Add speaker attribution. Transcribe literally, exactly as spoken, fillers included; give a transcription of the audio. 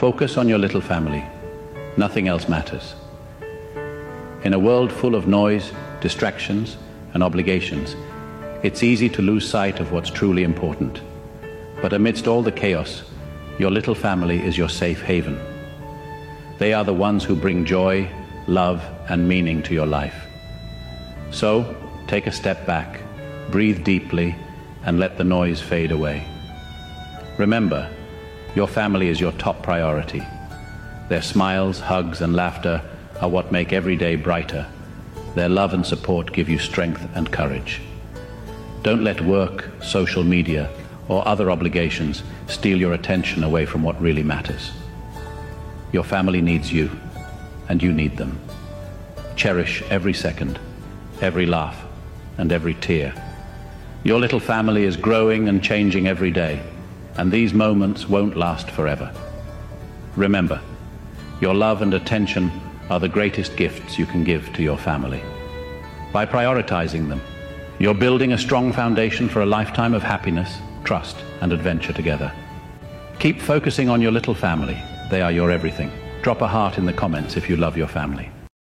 Speaker 1: Focus on your little family. Nothing else matters. In a world full of noise, distractions, and obligations, it's easy to lose sight of what's truly important. But amidst all the chaos, your little family is your safe haven. They are the ones who bring joy, love, and meaning to your life. So, take a step back, breathe deeply, and let the noise fade away. Remember, your family is your top priority. Their smiles, hugs, and laughter are what make every day brighter. Their love and support give you strength and courage. Don't let work, social media, or other obligations steal your attention away from what really matters. Your family needs you, and you need them. Cherish every second, every laugh, and every tear. Your little family is growing and changing every day, and these moments won't last forever. Remember, your love and attention are the greatest gifts you can give to your family. By prioritizing them, you're building a strong foundation for a lifetime of happiness, trust, and adventure together. Keep focusing on your little family. They are your everything. Drop a heart in the comments if you love your family.